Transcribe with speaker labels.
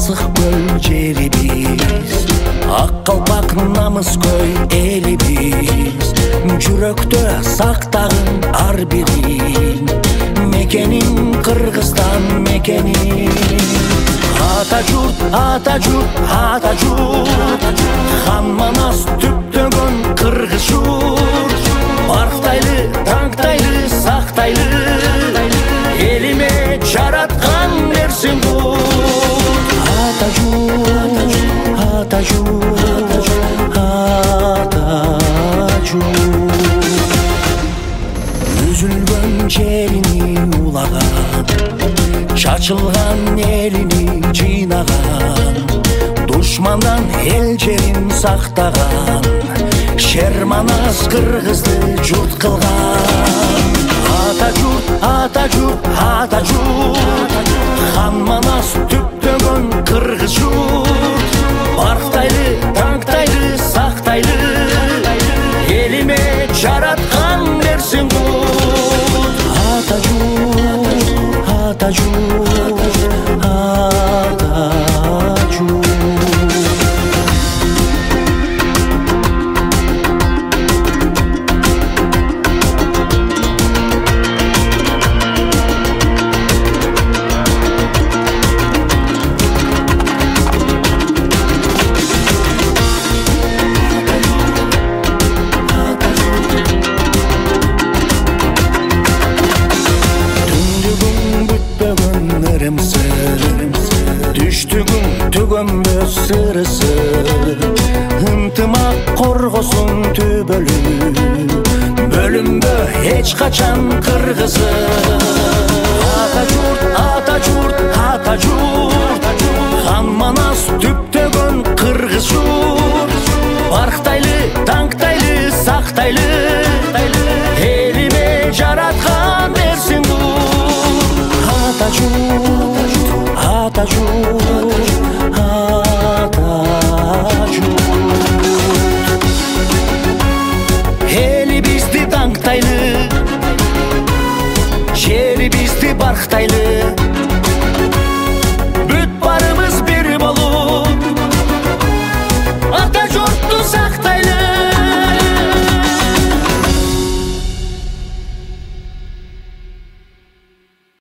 Speaker 1: асық көл жерибиз, ак калпак намыс көй элибиз. Жүрөктө сактагын ар бирин, мекенин Кыргызстан мекенин. Ата журт, ата журт, ата журт, хан Манас түптөгөн кыргыз журт. Барктайлы, таңктайлы, сактайлы, элиме жараткан нерсең кут. Ата журт, ата журт, ата журт. Үзүлгөн жерини улаган, чачылган элини жыйнаган, душмандан эл жерин сактаган, шер Манас кыргызды журт кылган. Ата журт, ата журт, ата журт, хан Манас түптөгөн кыргыз журт. Барктайлы, таңктайлы, сактайлы, элиме жараткан нерсең кут. Ата журт, ата журт, ата журт. Түштүгүн түгөнбөс сырысы, ынтымак коргосун түбөлү, бөлүнбө эч качан кыргызы. Ата журт, ата журт, ата журт, хан Манас түптөгөн кыргыз журт. Барктайлы, таңктайлы, сактайлы, элиме жараткан нерсең кут. Ата журт, ата журт,